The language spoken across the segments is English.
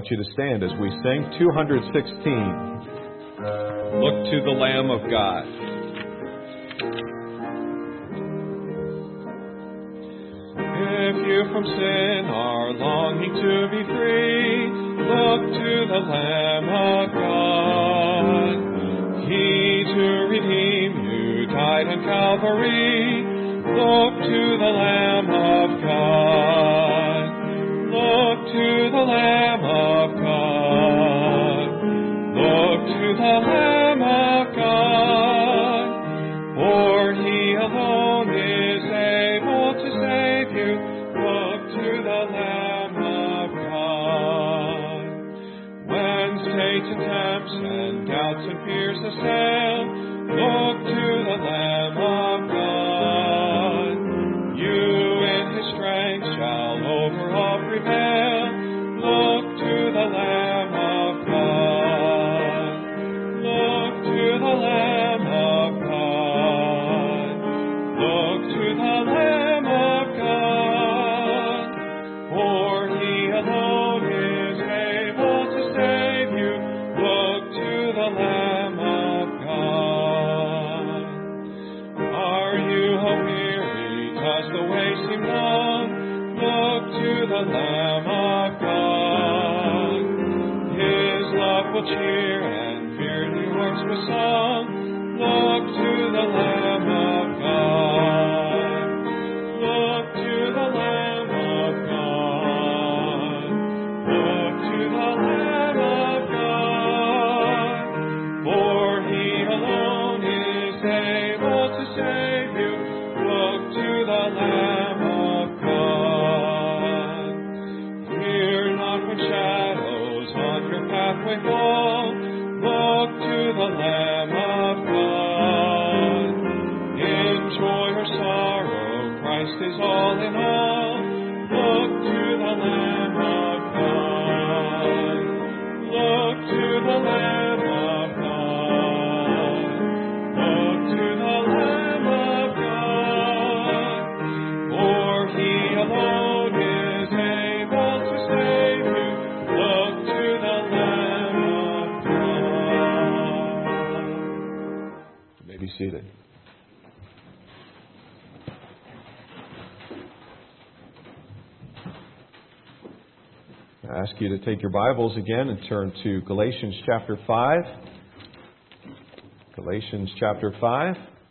invite you to stand as we sing 216. Look to the Lamb of God. If you from sin are longing to be free, look to the Lamb of God. He to redeem you died on Calvary. Look to the Lamb of God. Look to the Lamb of God. Look to the Lamb of God. For He alone is able to save you. Look to the Lamb of God. When Satan tempts and doubts and fears assail, look to the Lamb of God. You in His strength shall over all prevail. Look to the Lamb of God. Look to the Lamb of God. Look to the Lamb of God. For He alone is able to save you. Look to the Lamb of God. Are you weary? Does the way seem long? Look to the Lamb of God. His love will cheer and fear He works with song. Look to the Lamb of God. Look to the Lamb of God. Look to the Lamb of God. For He alone is able to save you. Look to the Lamb of God. Fear not when shadows on your pathway fall. Look to the Lamb of God. In joy or sorrow, Christ is all in all. Look to the Lamb of God. Look to the Lamb of God. Look to the Lamb of God. For He alone is able to save you. Look to the Lamb of God. You may be seated. I ask you to take your Bibles again and turn to Galatians chapter 5. Galatians chapter 5.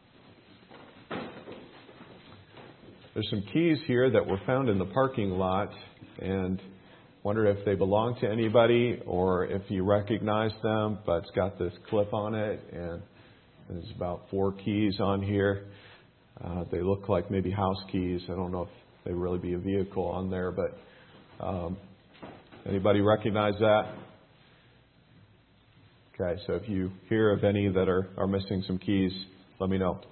There's some keys here that were found in the parking lot, and wonder if they belong to anybody or if you recognize them, but it's got this clip on it, and there's about 4 keys on here. They look like maybe house keys. I don't know if they really be a vehicle on there, but anybody recognize that? Okay, so if you hear of any that are missing some keys, let me know.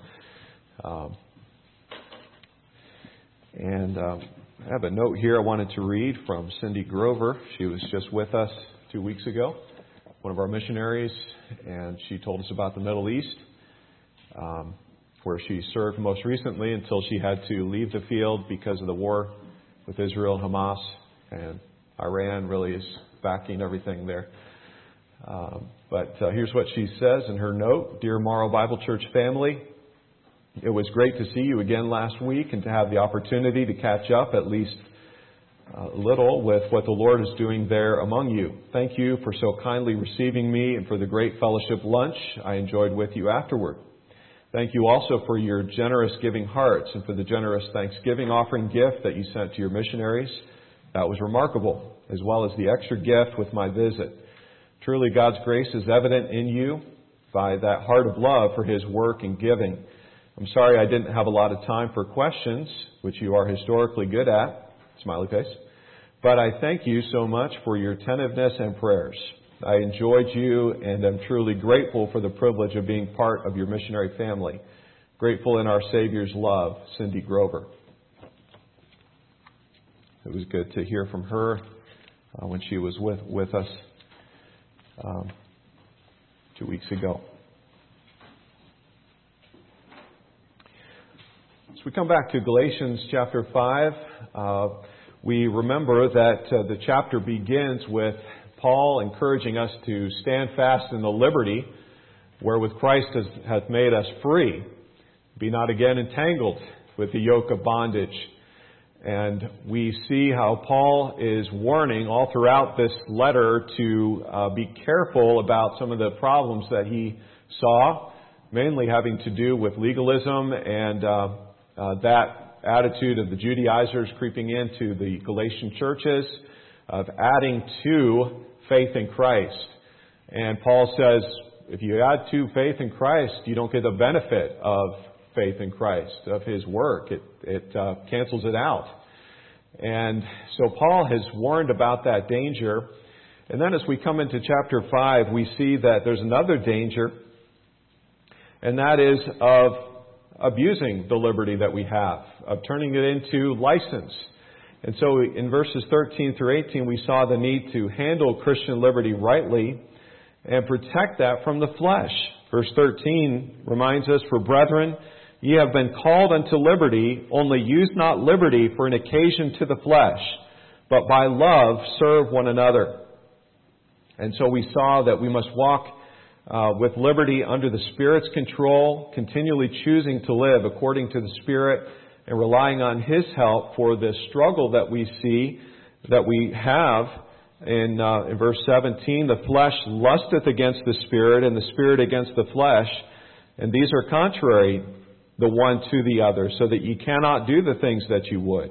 I have a note here I wanted to read from Cindy Grover. She was just with us 2 weeks ago, one of our missionaries, and she told us about the Middle East, where she served most recently until she had to leave the field because of the war with Israel, Hamas, and Iran really is backing everything there. But here's what she says in her note. Dear Morrow Bible Church family, it was great to see you again last week and to have the opportunity to catch up at least a little with what the Lord is doing there among you. Thank you for so kindly receiving me and for the great fellowship lunch I enjoyed with you afterward. Thank you also for your generous giving hearts and for the generous Thanksgiving offering gift that you sent to your missionaries. That was remarkable, as well as the extra gift with my visit. Truly, God's grace is evident in you by that heart of love for His work and giving. I'm sorry I didn't have a lot of time for questions, which you are historically good at. Smiley face. But I thank you so much for your attentiveness and prayers. I enjoyed you and am truly grateful for the privilege of being part of your missionary family. Grateful in our Savior's love, Cindy Grover. It was good to hear from her when she was with us 2 weeks ago. So we come back to Galatians chapter 5. We remember that the chapter begins with Paul encouraging us to stand fast in the liberty wherewith Christ hath made us free. Be not again entangled with the yoke of bondage. And we see how Paul is warning all throughout this letter to be careful about some of the problems that he saw, mainly having to do with legalism and that attitude of the Judaizers creeping into the Galatian churches, of adding to faith in Christ. And Paul says, if you add to faith in Christ, you don't get the benefit of faith in Christ, of His work. It cancels it out. And so Paul has warned about that danger. And then as we come into chapter 5, we see that there's another danger, and that is of abusing the liberty that we have, of turning it into license. And so in verses 13 through 18, we saw the need to handle Christian liberty rightly and protect that from the flesh. Verse 13 reminds us, "For brethren, ye have been called unto liberty, only use not liberty for an occasion to the flesh, but by love serve one another." And so we saw that we must walk with liberty under the Spirit's control, continually choosing to live according to the Spirit and relying on His help for the struggle that we see, that we have. In verse 17, "The flesh lusteth against the Spirit, and the Spirit against the flesh, and these are contrary the one to the other, so that ye cannot do the things that you would."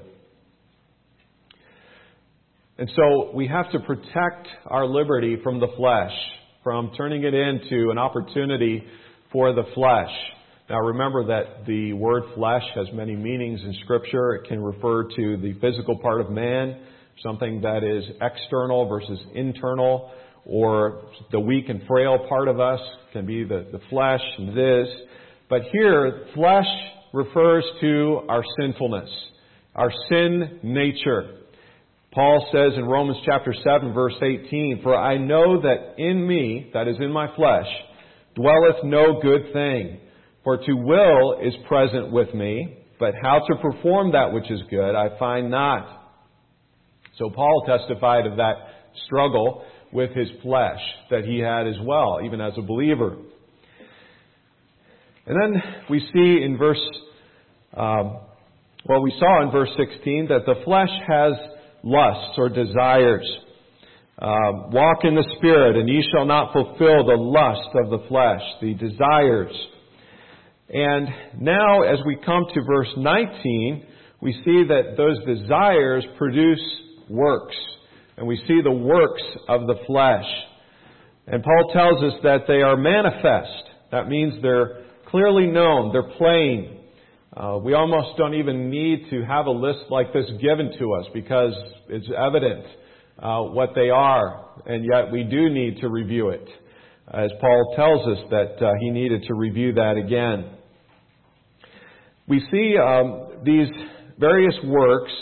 And so we have to protect our liberty from the flesh, from turning it into an opportunity for the flesh. Now remember that the word flesh has many meanings in Scripture. It can refer to the physical part of man, something that is external versus internal, or the weak and frail part of us can be the flesh, and it is. But here, flesh refers to our sinfulness, our sin nature. Paul says in Romans chapter 7, verse 18, "For I know that in me," that is in my flesh, "dwelleth no good thing. For to will is present with me, but how to perform that which is good I find not." So Paul testified of that struggle with his flesh that he had as well, even as a believer. And then we see in we saw in verse 16 that the flesh has lusts or desires. "Walk in the Spirit, and ye shall not fulfill the lust of the flesh," the desires. And now as we come to verse 19, we see that those desires produce works. And we see the works of the flesh. And Paul tells us that they are manifest. That means they're clearly known. They're plain. We almost don't even need to have a list like this given to us because it's evident what they are. And yet we do need to review it, as Paul tells us that he needed to review that again. We see these various works,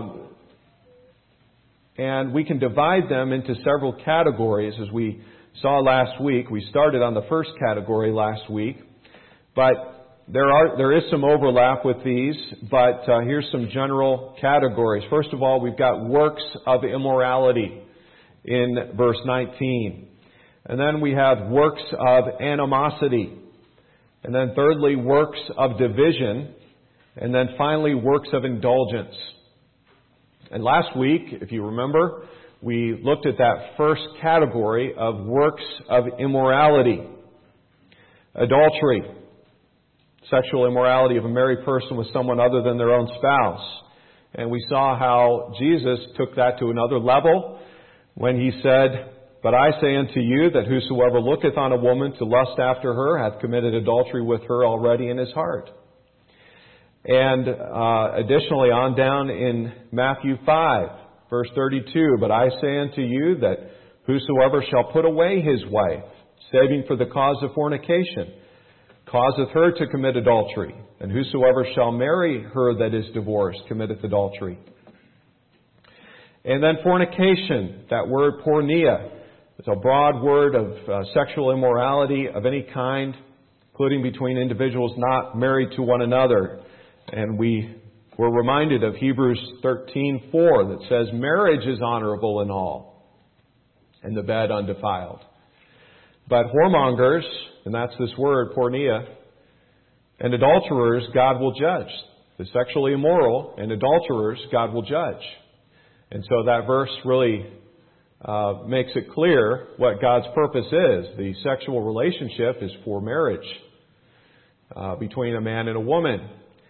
and we can divide them into several categories. As we saw last week, we started on the first category last week, but there is some overlap with these, but here's some general categories. First of all, we've got works of immorality in verse 19. And then we have works of animosity. And then thirdly, works of division. And then finally, works of indulgence. And last week, if you remember, we looked at that first category of works of immorality. Adultery. Sexual immorality of a married person with someone other than their own spouse. And we saw how Jesus took that to another level when He said, "But I say unto you that whosoever looketh on a woman to lust after her hath committed adultery with her already in his heart." And additionally, on down in Matthew 5, verse 32, "But I say unto you that whosoever shall put away his wife, saving for the cause of fornication, causeth her to commit adultery. And whosoever shall marry her that is divorced committeth adultery." And then fornication, that word porneia. It's a broad word of sexual immorality of any kind, including between individuals not married to one another. And we were reminded of Hebrews 13:4 that says marriage is honorable in all. and the bed undefiled. But whoremongers, and that's this word, porneia, and adulterers, God will judge. The sexually immoral and adulterers, God will judge. And so that verse really makes it clear what God's purpose is. The sexual relationship is for marriage between a man and a woman.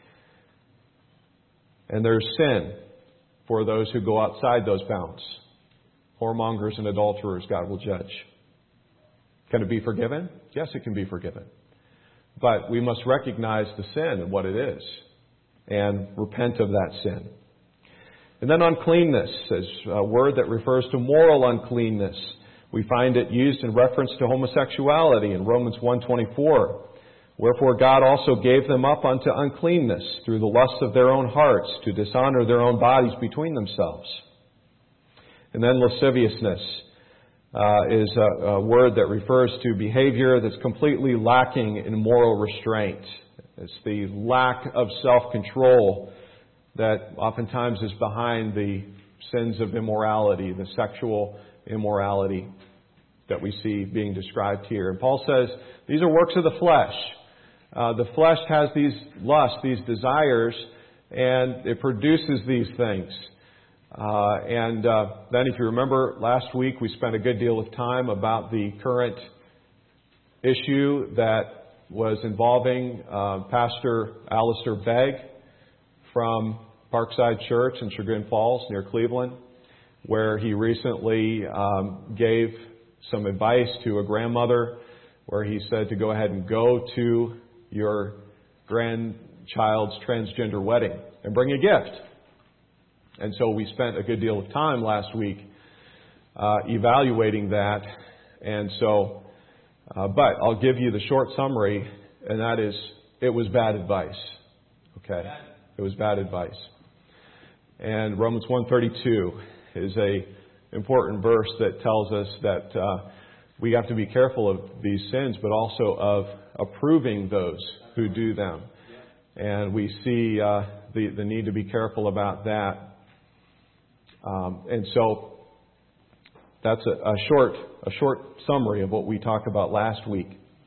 And there's sin for those who go outside those bounds. Whoremongers and adulterers, God will judge. Can it be forgiven? Yes, it can be forgiven. But we must recognize the sin and what it is and repent of that sin. And then uncleanness is a word that refers to moral uncleanness. We find it used in reference to homosexuality in Romans 1:24. Wherefore God also gave them up unto uncleanness through the lust of their own hearts, to dishonor their own bodies between themselves. And then lasciviousness is a word that refers to behavior that's completely lacking in moral restraint. It's the lack of self-control that oftentimes is behind the sins of immorality, the sexual immorality that we see being described here. And Paul says these are works of the flesh. The flesh has these lusts, these desires, and it produces these things. Then if you remember last week, we spent a good deal of time about the current issue that was involving Pastor Alistair Begg from Parkside Church in Chagrin Falls near Cleveland, where he recently gave some advice to a grandmother where he said to go ahead and go to your grandchild's transgender wedding and bring a gift. And so we spent a good deal of time last week evaluating that. And so, but I'll give you the short summary, and that is, it was bad advice. Okay? It was bad advice. And Romans 1:32 is a important verse that tells us that we have to be careful of these sins, but also of approving those who do them. And we see the need to be careful about that. And so that's a short summary of what we talked about last week.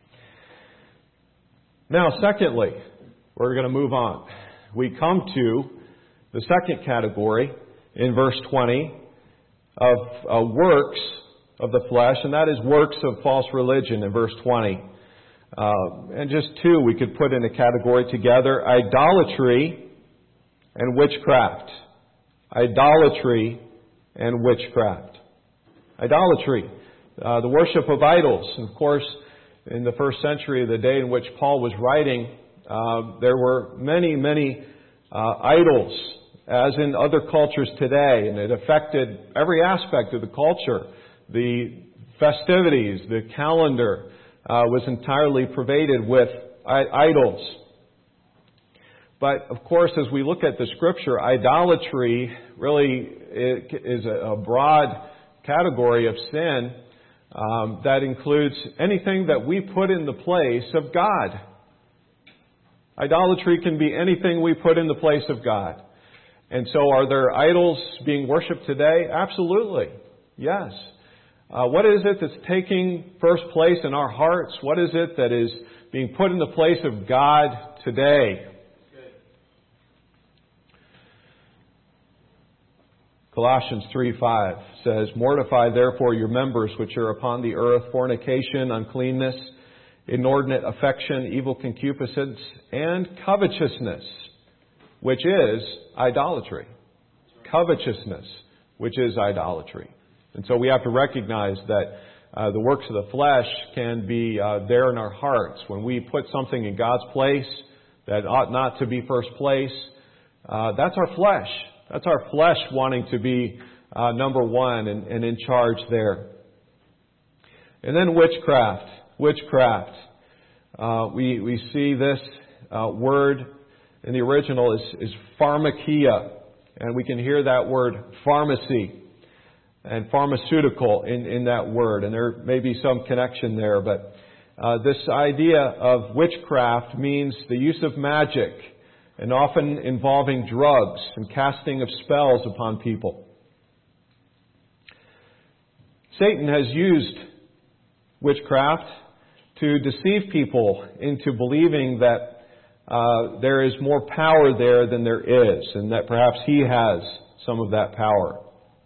Now, secondly, we're going to move on. We come to the second category in verse 20 of works of the flesh, and that is works of false religion in verse 20. And just two we could put in a category together: idolatry and witchcraft. Idolatry and witchcraft. Idolatry, the worship of idols. And of course, in the first century, the day in which Paul was writing, there were many idols, as in other cultures today, and it affected every aspect of the culture. The festivities, the calendar was entirely pervaded with idols. But, of course, as we look at the Scripture, idolatry really is a broad category of sin that includes anything that we put in the place of God. Idolatry can be anything we put in the place of God. And so are there idols being worshipped today? Absolutely. Yes. What is it that's taking first place in our hearts? What is it that is being put in the place of God today? Colossians 3:5 says, "Mortify therefore your members which are upon the earth, fornication, uncleanness, inordinate affection, evil concupiscence, and covetousness, which is idolatry." Covetousness, which is idolatry. And so we have to recognize that the works of the flesh can be there in our hearts. When we put something in God's place that ought not to be first place, that's our flesh. That's our flesh wanting to be number one and in charge there. And then witchcraft. Witchcraft. We see this word in the original is pharmakia. And we can hear that word pharmacy and pharmaceutical in that word. And there may be some connection there. But this idea of witchcraft means the use of magic, and often involving drugs and casting of spells upon people. Satan has used witchcraft to deceive people into believing that there is more power there than there is, and that perhaps he has some of that power.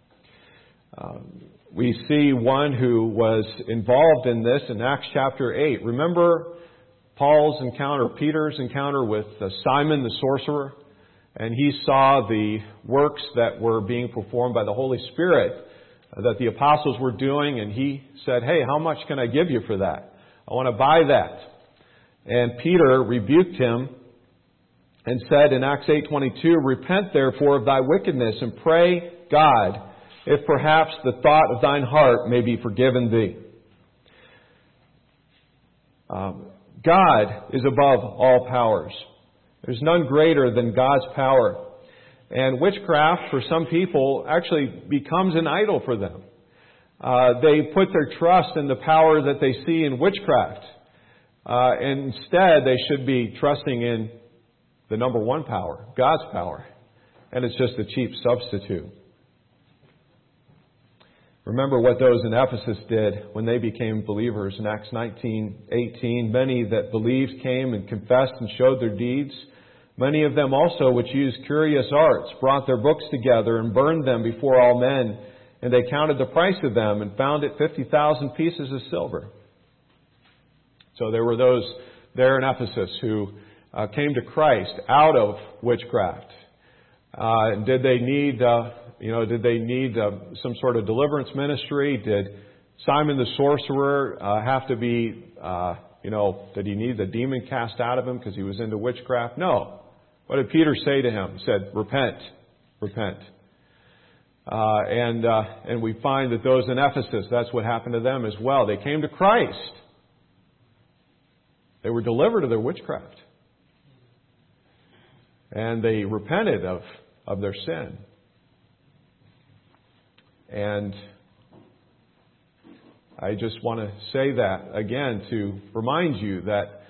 We see one who was involved in this in Acts chapter 8. Remember Paul's encounter, Peter's encounter with Simon the sorcerer? And he saw the works that were being performed by the Holy Spirit that the apostles were doing, and he said, "Hey, how much can I give you for that? I want to buy that." And Peter rebuked him and said in Acts 8:22, "Repent therefore of thy wickedness, and pray God, if perhaps the thought of thine heart may be forgiven thee." God is above all powers. There's none greater than God's power. And witchcraft, for some people, actually becomes an idol for them. They put their trust in the power that they see in witchcraft. And instead, they should be trusting in the number one power, God's power. And it's just a cheap substitute. Remember what those in Ephesus did when they became believers in Acts 19:18. Many that believed came and confessed and showed their deeds. Many of them also, which used curious arts, brought their books together and burned them before all men. And they counted the price of them and found it 50,000 pieces of silver. So there were those there in Ephesus who came to Christ out of witchcraft. Did they need some sort of deliverance ministry? Did Simon the sorcerer have to be, did he need the demon cast out of him because he was into witchcraft? No. What did Peter say to him? He said, "Repent, repent." And we find that those in Ephesus, that's what happened to them as well. They came to Christ. They were delivered of their witchcraft. And they repented of their sin. And I just want to say that again to remind you that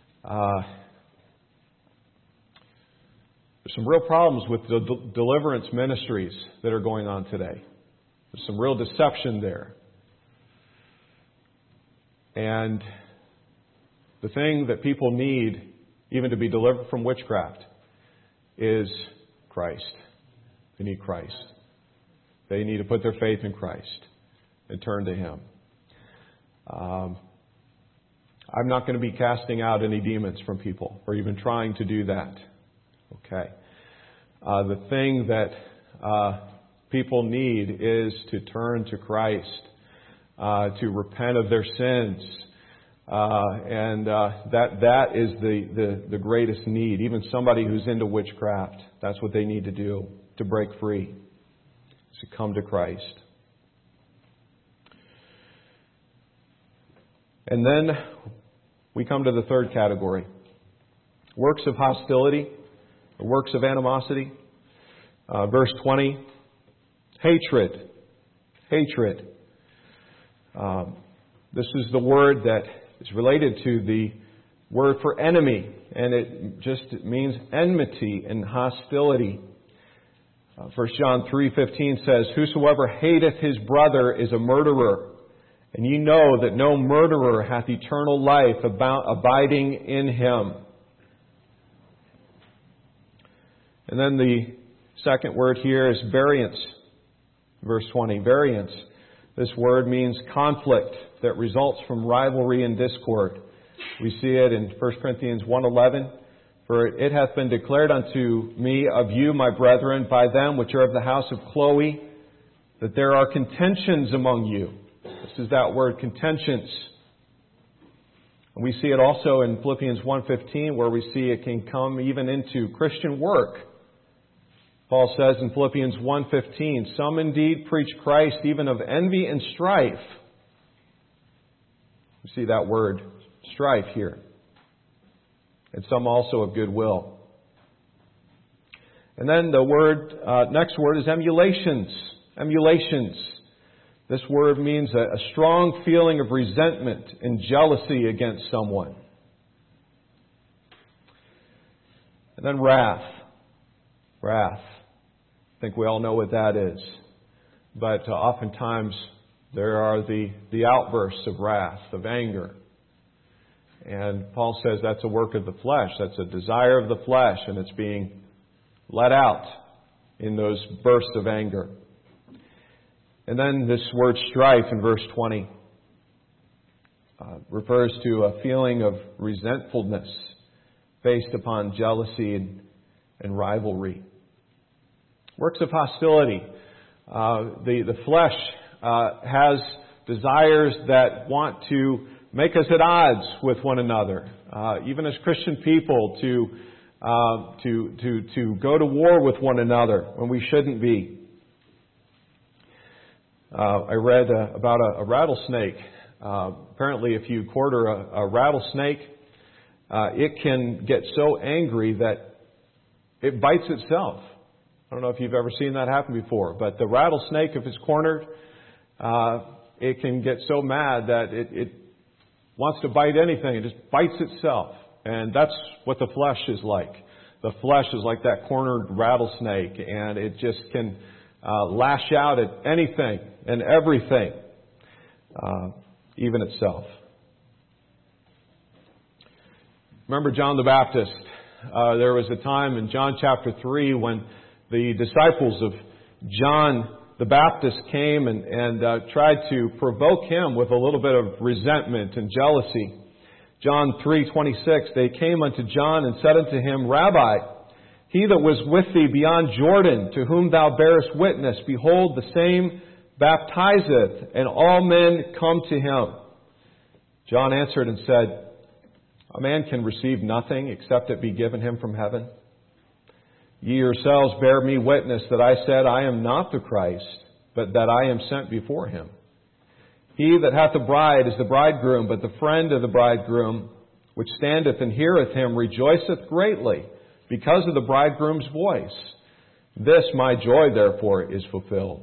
there's some real problems with the deliverance ministries that are going on today. There's some real deception there. And the thing that people need, even to be delivered from witchcraft, is Christ. They need Christ. They need to put their faith in Christ and turn to Him. I'm not going to be casting out any demons from people or even trying to do that. Okay. The thing that people need is to turn to Christ, to repent of their sins. And that is the greatest need. Even somebody who's into witchcraft, that's what they need to do to break free, is to come to Christ. And then we come to the third category. Works of hostility, or works of animosity. Verse 20, hatred. Hatred. This is the word that is related to the word for enemy, and it just means enmity and hostility. 1 John 3:15 says, "Whosoever hateth his brother is a murderer. And ye know that no murderer hath eternal life abiding in him." And then the second word here is variance. Verse 20, variance. This word means conflict that results from rivalry and discord. We see it in 1 Corinthians 1:11. "For it hath been declared unto me of you, my brethren, by them which are of the house of Chloe, that there are contentions among you." This is that word, contentions. And we see it also in Philippians 1:15, where we see it can come even into Christian work. Paul says in Philippians 1:15, "Some indeed preach Christ even of envy and strife." We see that word, strife, here. And some also of goodwill. And then the next word is emulations. Emulations. This word means a strong feeling of resentment and jealousy against someone. And then wrath. Wrath. I think we all know what that is. But oftentimes There are the outbursts of wrath, of anger. And Paul says that's a work of the flesh. That's a desire of the flesh, and it's being let out in those bursts of anger. And then this word strife in verse 20 refers to a feeling of resentfulness based upon jealousy and rivalry. Works of hostility. The flesh has desires that want to make us at odds with one another. Even as Christian people, to go to war with one another when we shouldn't be. I read about a rattlesnake. Apparently, if you quarter a rattlesnake, it can get so angry that it bites itself. I don't know if you've ever seen that happen before, but the rattlesnake, if it's cornered, it can get so mad that it wants to bite anything. It just bites itself. And that's what the flesh is like. The flesh is like that cornered rattlesnake, and it just can lash out at anything and everything, even itself. Remember John the Baptist. There was a time in John chapter 3 when the disciples of John the Baptist came and tried to provoke him with a little bit of resentment and jealousy. John 3:26, they came unto John and said unto him, Rabbi, he that was with thee beyond Jordan, to whom thou bearest witness, behold, the same baptizeth, and all men come to him. John answered and said, a man can receive nothing except it be given him from heaven. Ye yourselves bear me witness that I said, I am not the Christ, but that I am sent before him. He that hath a bride is the bridegroom, but the friend of the bridegroom, which standeth and heareth him, rejoiceth greatly, because of the bridegroom's voice. This my joy, therefore, is fulfilled.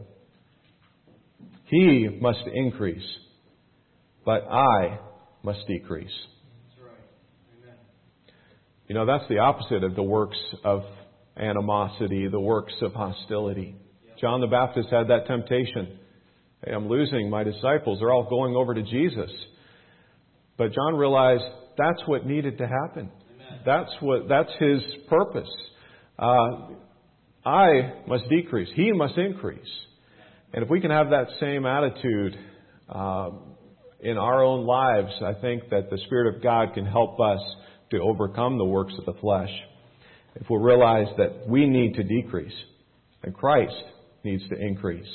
He must increase, but I must decrease. That's right. Amen. You know, that's the opposite of the works of animosity, the works of hostility. Yep. John the Baptist had that temptation. Hey, I'm losing my disciples. They're all going over to Jesus. But John realized that's what needed to happen. Amen. That's his purpose. I must decrease. He must increase. And if we can have that same attitude in our own lives, I think that the Spirit of God can help us to overcome the works of the flesh. If we realize that we need to decrease and Christ needs to increase.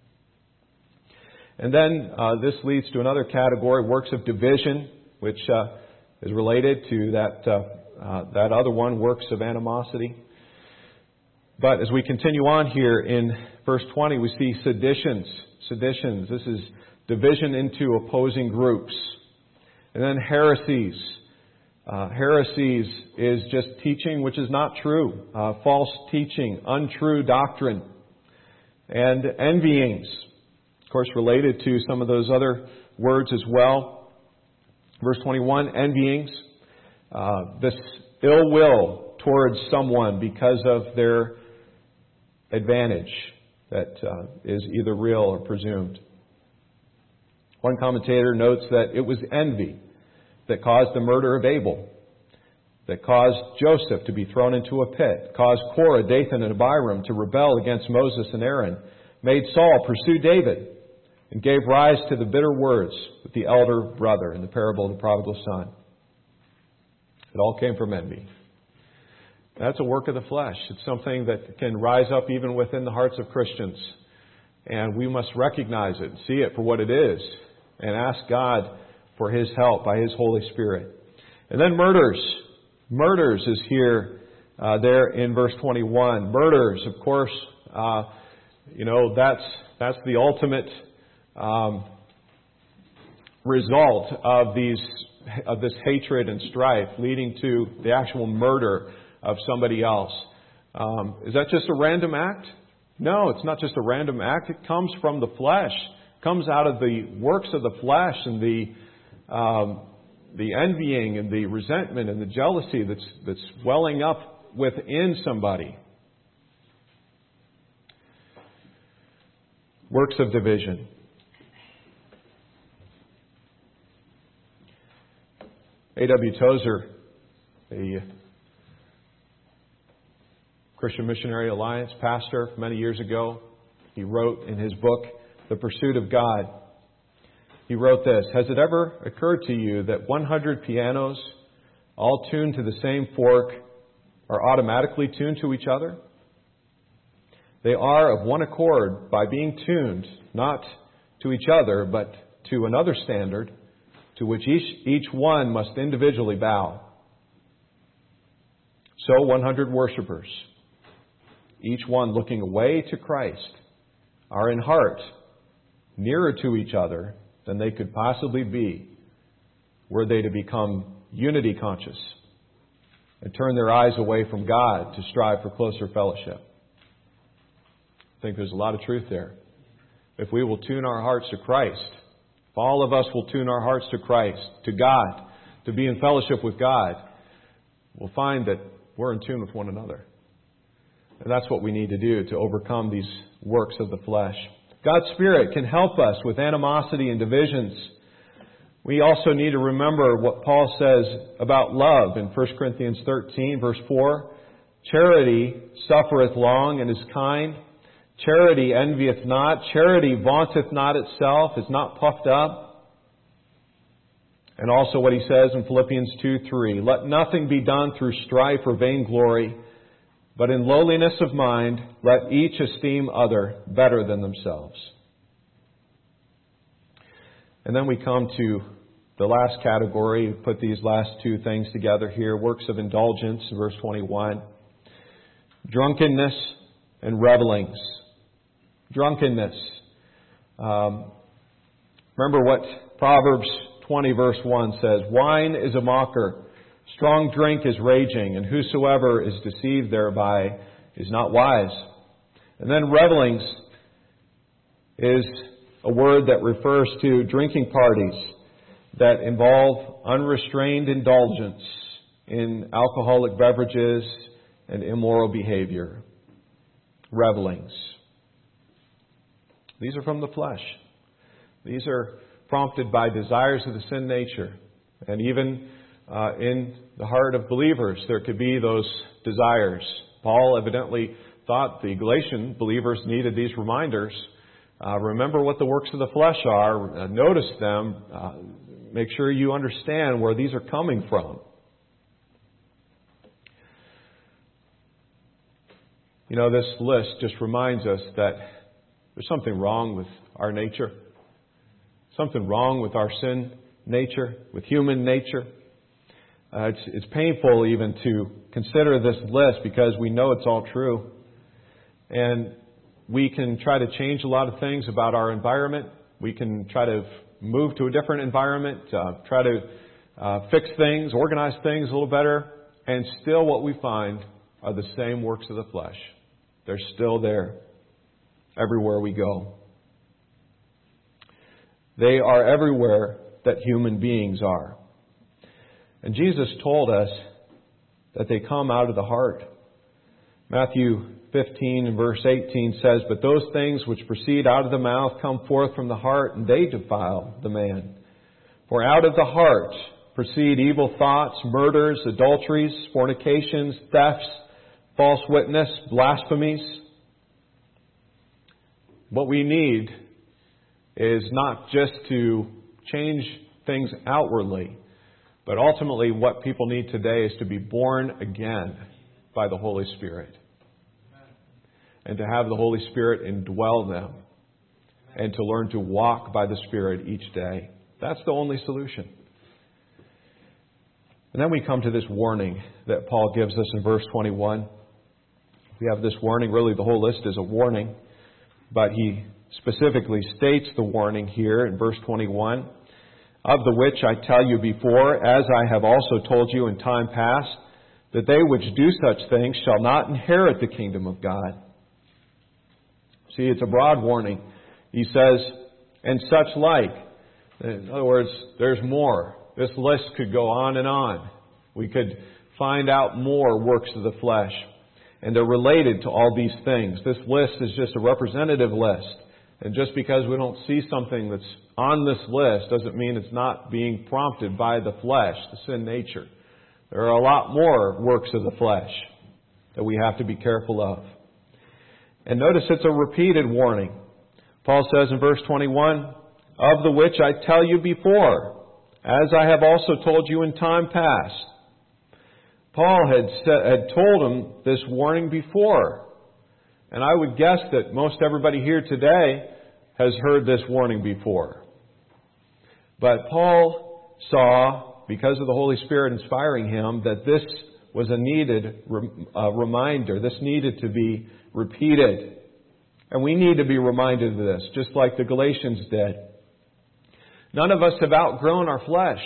And then this leads to another category, works of division, which is related to that other one, works of animosity. But as we continue on here in verse 20, we see seditions. Seditions. This is division into opposing groups. And then heresies. Heresies is just teaching which is not true. False teaching, untrue doctrine. And envyings. Of course, related to some of those other words as well. Verse 21, envyings. This ill will towards someone because of their advantage that is either real or presumed. One commentator notes that it was envy that caused the murder of Abel, that caused Joseph to be thrown into a pit, caused Korah, Dathan, and Abiram to rebel against Moses and Aaron, made Saul pursue David, and gave rise to the bitter words with the elder brother in the parable of the prodigal son. It all came from envy. That's a work of the flesh. It's something that can rise up even within the hearts of Christians. And we must recognize it, see it for what it is, and ask God for His help by His Holy Spirit. And then murders. Murders is here, there in verse 21. Murders, of course, that's the ultimate result of this hatred and strife, leading to the actual murder of somebody else. Is that just a random act? No, it's not just a random act. It comes from the flesh. It comes out of the works of the flesh and the envying and the resentment and the jealousy that's welling up within somebody. Works of division. A.W. Tozer, the Christian Missionary Alliance pastor many years ago, he wrote in his book, The Pursuit of God, he wrote this: "Has it ever occurred to you that 100 pianos, all tuned to the same fork, are automatically tuned to each other? They are of one accord by being tuned, not to each other, but to another standard, to which each one must individually bow. So 100 worshipers, each one looking away to Christ, are in heart nearer to each other than they could possibly be were they to become unity conscious and turn their eyes away from God to strive for closer fellowship." I think there's a lot of truth there. If we will tune our hearts to Christ, if all of us will tune our hearts to Christ, to God, to be in fellowship with God, we'll find that we're in tune with one another. And that's what we need to do to overcome these works of the flesh. God's Spirit can help us with animosity and divisions. We also need to remember what Paul says about love in 1 Corinthians 13, verse 4. "Charity suffereth long and is kind. Charity envieth not. Charity vaunteth not itself, is not puffed up." And also what he says in Philippians 2:3, "Let nothing be done through strife or vainglory, but in lowliness of mind, let each esteem other better than themselves." And then we come to the last category. We put these last two things together here. Works of indulgence, verse 21. Drunkenness and revelings. Drunkenness. Remember what Proverbs 20, verse 1 says. "Wine is a mocker. Strong drink is raging, and whosoever is deceived thereby is not wise." And then revelings is a word that refers to drinking parties that involve unrestrained indulgence in alcoholic beverages and immoral behavior. Revelings. These are from the flesh. These are prompted by desires of the sin nature. And even in the heart of believers, there could be those desires. Paul evidently thought the Galatian believers needed these reminders. Remember what the works of the flesh are. Notice them. Make sure you understand where these are coming from. You know, this list just reminds us that there's something wrong with our nature. Something wrong with our sin nature, with human nature. It's painful even to consider this list because we know it's all true. And we can try to change a lot of things about our environment. We can try to move to a different environment, try to fix things, organize things a little better. And still what we find are the same works of the flesh. They're still there everywhere we go. They are everywhere that human beings are. And Jesus told us that they come out of the heart. Matthew 15 and verse 18 says, "But those things which proceed out of the mouth come forth from the heart, and they defile the man. For out of the heart proceed evil thoughts, murders, adulteries, fornications, thefts, false witness, blasphemies." What we need is not just to change things outwardly, but ultimately what people need today is to be born again by the Holy Spirit. And to have the Holy Spirit indwell them. And to learn to walk by the Spirit each day. That's the only solution. And then we come to this warning that Paul gives us in verse 21. We have this warning. Really, the whole list is a warning. But he specifically states the warning here in verse 21. "Of the which I tell you before, as I have also told you in time past, that they which do such things shall not inherit the kingdom of God." See, it's a broad warning. He says, "and such like." In other words, there's more. This list could go on and on. We could find out more works of the flesh. And they're related to all these things. This list is just a representative list. And just because we don't see something that's on this list doesn't mean it's not being prompted by the flesh, the sin nature. There are a lot more works of the flesh that we have to be careful of. And notice it's a repeated warning. Paul says in verse 21, "Of the which I tell you before, as I have also told you in time past." Paul had told him this warning before. And I would guess that most everybody here today has heard this warning before. But Paul saw, because of the Holy Spirit inspiring him, that this was a needed reminder. This needed to be repeated. And we need to be reminded of this, just like the Galatians did. None of us have outgrown our flesh.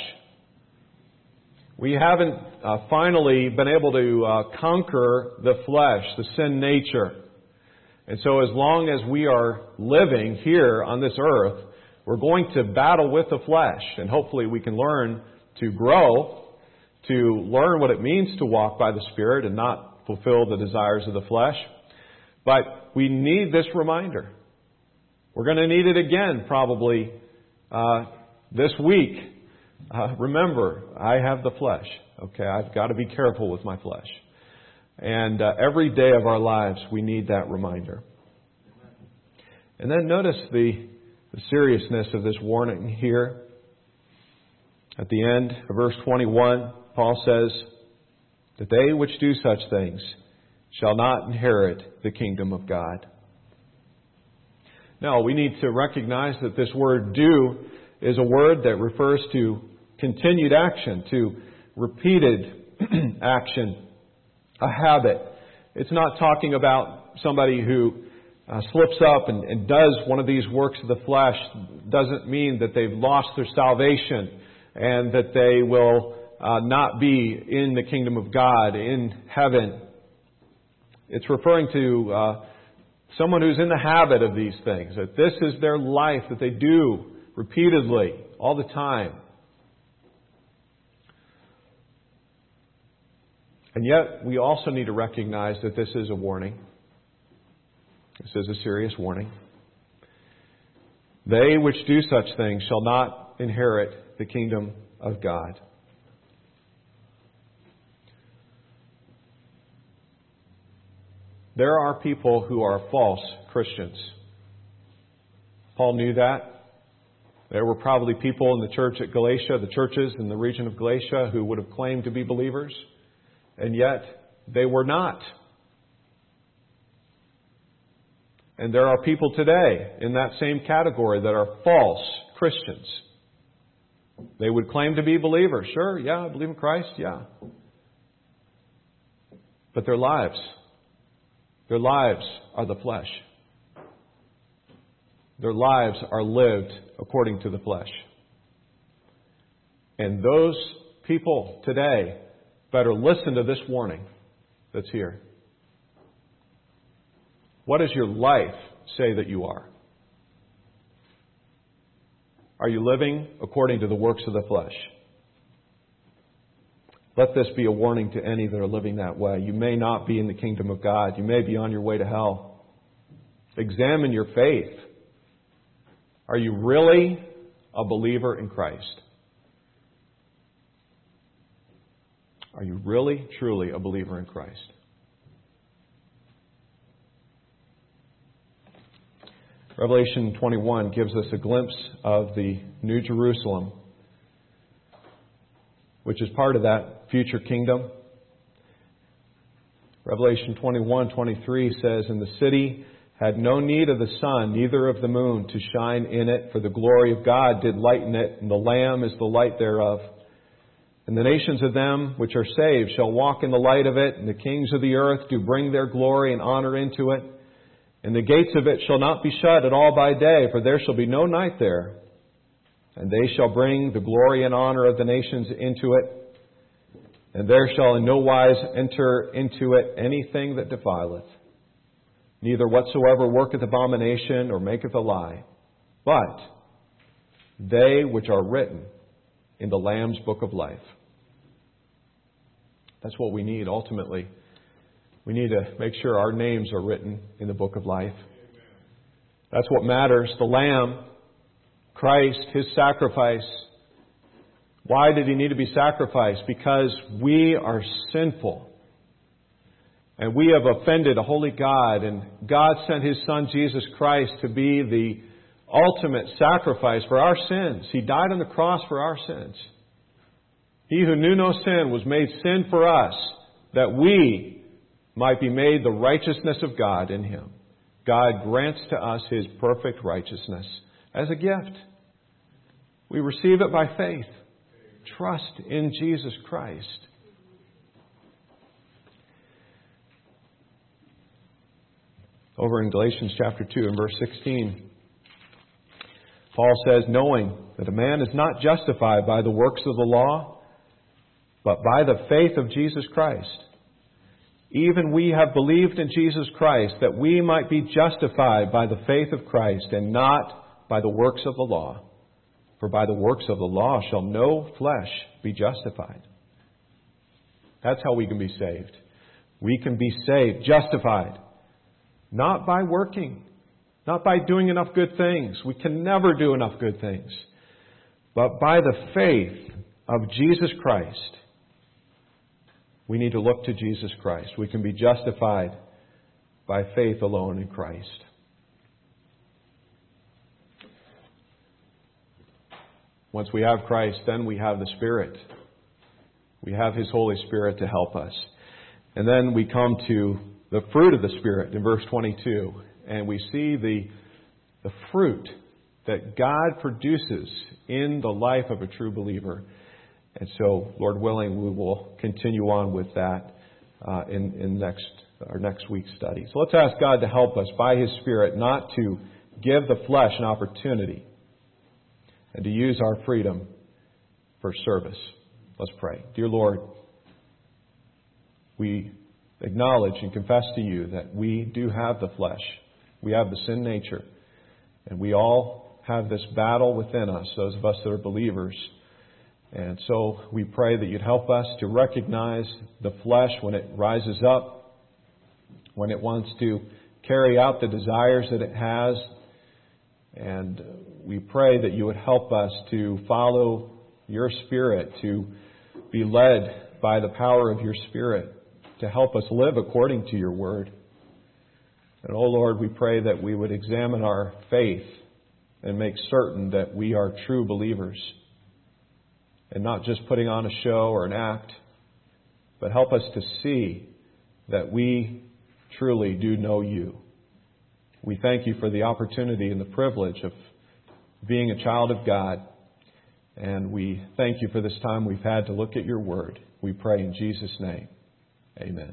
We haven't finally been able to conquer the flesh, the sin nature. And so as long as we are living here on this earth, we're going to battle with the flesh. And hopefully we can learn to grow, to learn what it means to walk by the Spirit and not fulfill the desires of the flesh. But we need this reminder. We're going to need it again probably this week. Remember, I have the flesh. Okay, I've got to be careful with my flesh. And every day of our lives, we need that reminder. And then notice the seriousness of this warning here. At the end of verse 21, Paul says, "That they which do such things shall not inherit the kingdom of God." Now, we need to recognize that this word "do" is a word that refers to continued action, to repeated action. A habit. It's not talking about somebody who slips up and does one of these works of the flesh. Doesn't mean that they've lost their salvation and that they will not be in the kingdom of God, in heaven. It's referring to someone who's in the habit of these things, that this is their life, that they do repeatedly, all the time. And yet, we also need to recognize that this is a warning. This is a serious warning. "They which do such things shall not inherit the kingdom of God." There are people who are false Christians. Paul knew that. There were probably people in the church at Galatia, the churches in the region of Galatia, who would have claimed to be believers. And yet, they were not. And there are people today in that same category that are false Christians. They would claim to be believers. Sure, yeah, I believe in Christ, yeah. But their lives are the flesh. Their lives are lived according to the flesh. And those people today better listen to this warning that's here. What does your life say that you are? Are you living according to the works of the flesh? Let this be a warning to any that are living that way. You may not be in the kingdom of God. You may be on your way to hell. Examine your faith. Are you really a believer in Christ? Are you really, truly a believer in Christ? Revelation 21 gives us a glimpse of the New Jerusalem, which is part of that future kingdom. Revelation 21:23 says, "And the city had no need of the sun, neither of the moon, to shine in it, for the glory of God did lighten it, and the Lamb is the light thereof. And the nations of them which are saved shall walk in the light of it, and the kings of the earth do bring their glory and honor into it. And the gates of it shall not be shut at all by day, for there shall be no night there. And they shall bring the glory and honor of the nations into it. And there shall in no wise enter into it anything that defileth, neither whatsoever worketh abomination or maketh a lie, but they which are written in the Lamb's book of life." That's what we need ultimately. We need to make sure our names are written in the book of life. That's what matters. The Lamb Christ, His sacrifice. Why did He need to be sacrificed? Because we are sinful. And we have offended a holy God. And God sent His Son, Jesus Christ, to be the ultimate sacrifice for our sins. He died on the cross for our sins. He who knew no sin was made sin for us, that we might be made the righteousness of God in Him. God grants to us His perfect righteousness as a gift. We receive it by faith. Trust in Jesus Christ. Over in Galatians chapter 2 and verse 16, Paul says, knowing that a man is not justified by the works of the law, but by the faith of Jesus Christ. Even we have believed in Jesus Christ, that we might be justified by the faith of Christ, and not by the works of the law. For by the works of the law shall no flesh be justified. That's how we can be saved. We can be saved, justified, not by working, not by doing enough good things. We can never do enough good things. But by the faith of Jesus Christ. We need to look to Jesus Christ. We can be justified by faith alone in Christ. Once we have Christ, then we have the Spirit. We have His Holy Spirit to help us. And then we come to the fruit of the Spirit in verse 22. And we see the fruit that God produces in the life of a true believer. And so, Lord willing, we will continue on with that in our next week's study. So let's ask God to help us by His Spirit not to give the flesh an opportunity and to use our freedom for service. Let's pray. Dear Lord, we acknowledge and confess to You that we do have the flesh. We have the sin nature. And we all have this battle within us, those of us that are believers. And so we pray that You'd help us to recognize the flesh when it rises up, when it wants to carry out the desires that it has. And we pray that You would help us to follow Your Spirit, to be led by the power of Your Spirit, to help us live according to Your Word. And, oh Lord, we pray that we would examine our faith and make certain that we are true believers. And not just putting on a show or an act, but help us to see that we truly do know You. We thank You for the opportunity and the privilege of being a child of God. And we thank You for this time we've had to look at Your Word. We pray in Jesus' name. Amen.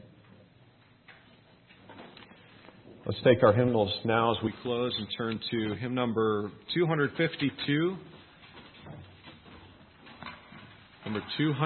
Let's take our hymnals now as we close and turn to hymn number 252. Number 252.